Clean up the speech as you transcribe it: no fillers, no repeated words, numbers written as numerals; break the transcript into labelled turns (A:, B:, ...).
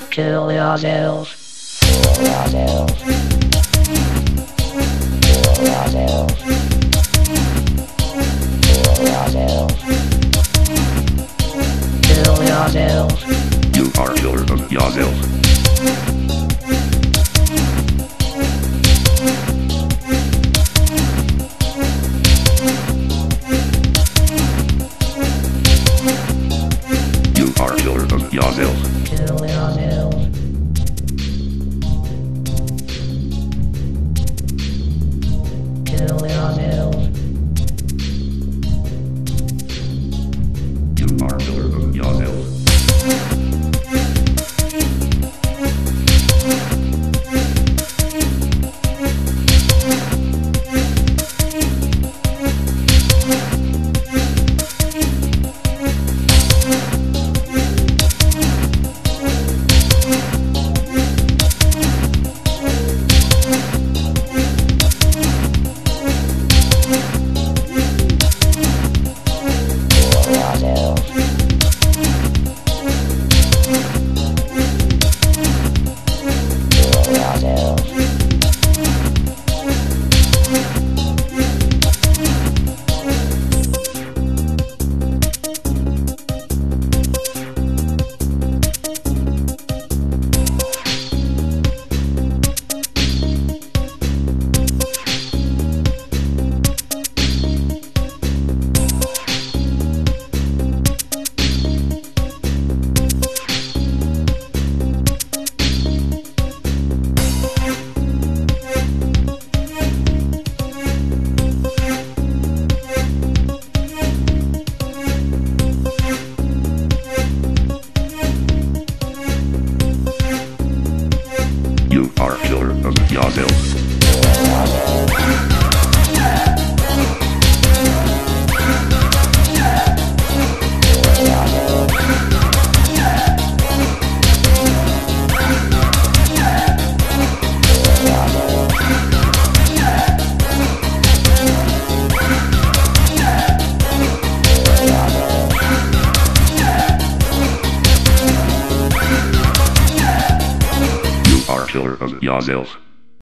A: Kill yourself.
B: Kill yourself. Kill yourself. Kill yourself.
A: Kill yourself.
C: You are killer of yourself. You are killer of yourself.
A: Kill yourself. Kill yourself.
C: You are killer of yourself. You are killer of yourself. You are killer of yourself.